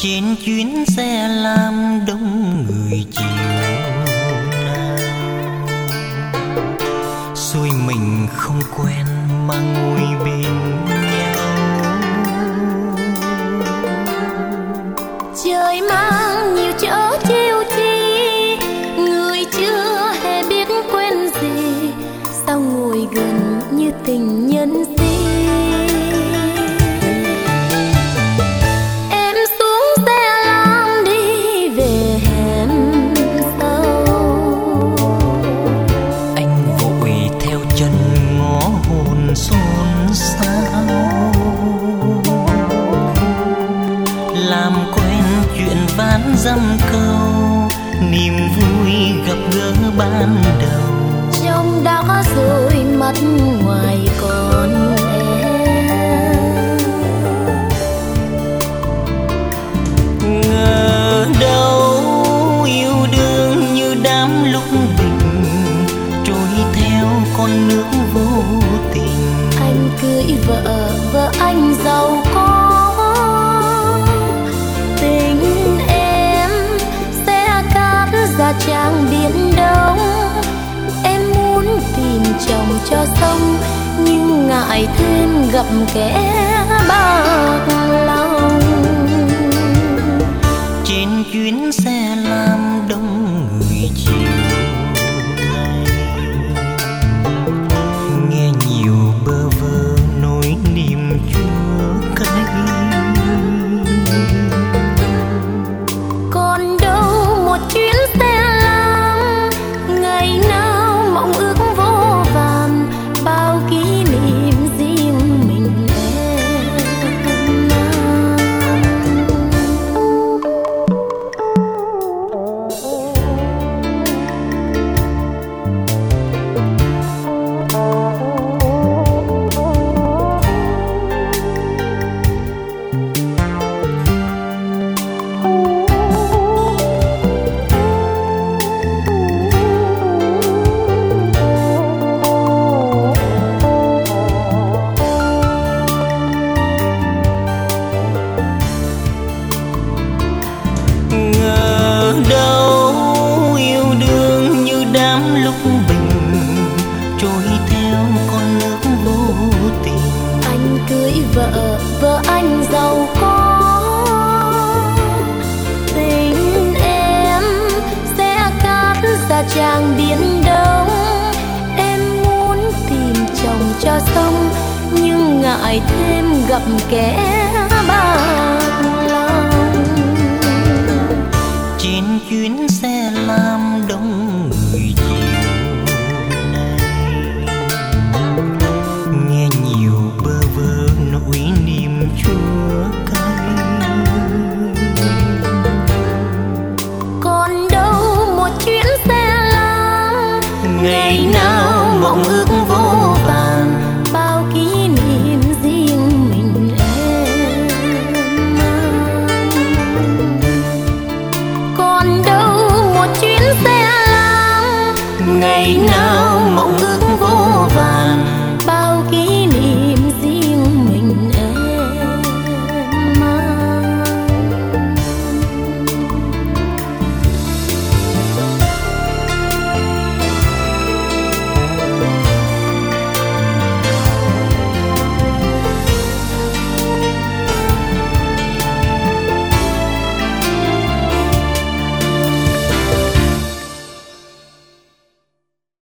Trên chuyến xe lam đông người chiều nào, rồi mình không quen mà ngồi bên nhau. Trời mang nhiều chớ trêu chi, người chưa hề biết quên gì, sao ngồi gần như tình nhân gì. Xôn xao làm quen chuyện ván dăm câu, niềm vui gặp gỡ ban đầu. Trong đã rồi mắt ngoài còn em, ngờ đâu yêu đương như đám lúc bình, trôi theo con nước vô tình. Anh cưới vợ, vợ anh giàu có, tình em sẽ cát ra trang biển đông. Em muốn tìm chồng cho xong, nhưng ngại thêm gặp kẻ bạc lòng. Trên chuyến xe lam đông người chiều nay, nghe nhiều bơ vơ nỗi niềm chua cay. Còn đâu một chuyến xe lam, ngày nào mộng ước vô vàn, bao kỷ niệm riêng mình em mang. Vợ, vợ anh giàu có, tình em sẽ cát ra trang biển đông. Em muốn tìm chồng cho xong, nhưng ngại thêm gặp kẻ bạc lòng. Trên chuyến xe lam đông người chiều nay, nghe nhiều bơ vơ nỗi niềm chua cay. Còn đâu một chuyến xe lam, ngày nào mộng ước vô vàn, bao kỷ niệm riêng mình em mang. Còn đâu một chuyến xe lam, ngày nào